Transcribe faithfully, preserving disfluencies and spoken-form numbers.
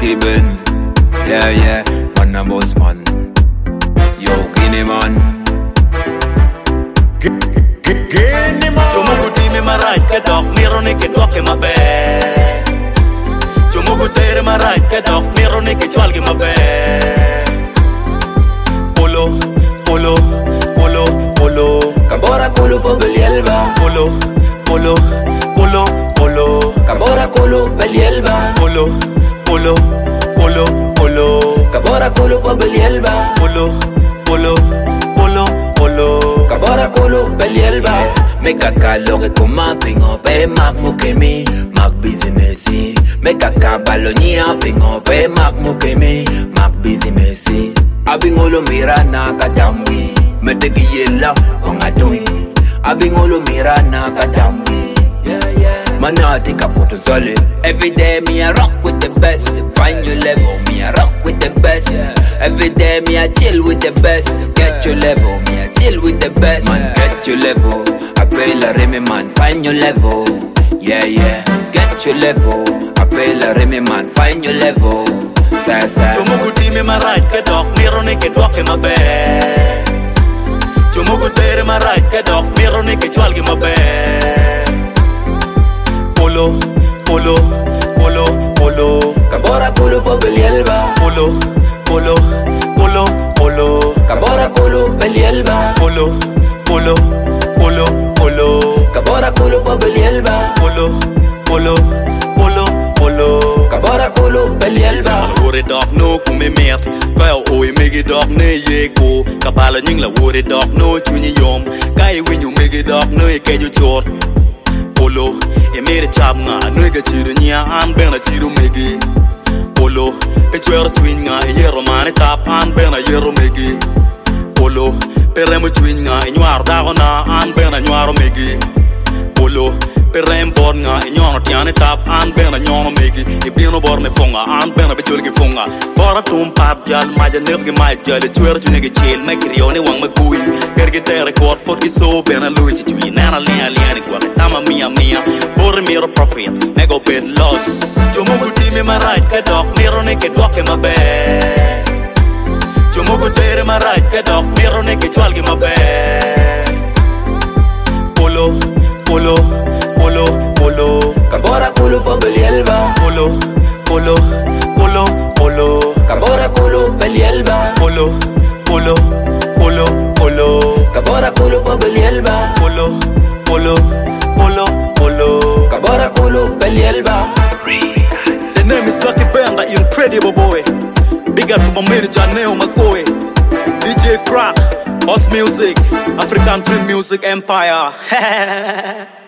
Lucky Ben. Yeah, yeah, man a boss man. Yo, Guinea man. Guinea man. Tumugu timi marai ke dog miro ne ke dog ke mabe. Tumugu tere marai ke dog miro ne ke chwal ke mabe. Polo, polo, polo, polo. Kabora kulu po belielba. Polo, polo, polo, polo. Kabora kulu belielba. Polo, polo, polo, polo. Kabora kulu po belielba. Polo, polo, polo, polo. Kabora kulu belielba. Make a calorie kuma pingo pe mak mukemi mak businessy. Make a kabalonia pingo pe mak mukemi mak businessy. Abingolo mirana kadamwi. Medegi yela wangadui. Abingolo mirana kadamwi. Manati kapoto zole. Every day me I rock with the best. Find your level, me I rock with the best. Every day me I chill with the best. Get your level, me I chill with the best. Man, get your level. I pay la remi man, find your level. Yeah, yeah. Get your level. I pay la remi man, find your level. Sa sa. Tumugu timi marai ke dog miro ne ke dog ke mabe. Tumugu tere marai ke dog miro ne ke chwal ke mabe. Polo, polo, polo, polo. Kabora kulu po belielba. Polo, polo, polo, polo. Kabora kulu belielba. Polo, polo, polo, polo. Kabora kulu po belielba. Polo, polo, polo, polo. Kabora kulu belielba. Wore dog no kume met. Kaya oi megi dog ne yeko. Kabala nying la wore dog no chunyi yom. Kaya winyu megi dog no ikeju chot. Polo, e mere chab nga no ga chiru nya an bena chiru megi. Polo, e chwer twin nga e yero mane tap an bena yero megi. Polo, peremo twin nga e nyar dago na an bena nyaro megi. Polo, perem bor nga e nyono tiane tap an bena nyono megi. E bino bor ne fonga an bena be jolgi fonga. Bora tum pap jal maja nergi mai jale chwer tu negi chel me krione wang me bui. Gergi tere record for iso bena lui chi twi nana lia lia ni kwa tama mia mia. Bor miro profit nego bed loss. Tumugu timi marai ke dog miro ne ke dog ke mabe. Tumugu tere marai ke dog miro ne ke chwal ke mabe. Polo, polo, polo, polo. Kabora kulu po belielba. Polo, polo, polo, polo. Kabora kulu belielba. Polo, polo, polo, polo. Kabora kulu po belielba. Polo, polo, polo, polo. Kabora kulu belielba. The name is Lucky Ben, the incredible boy. Big up to my manager Neo McCoy, D J Crack, Boss Music, African Dream Music Empire.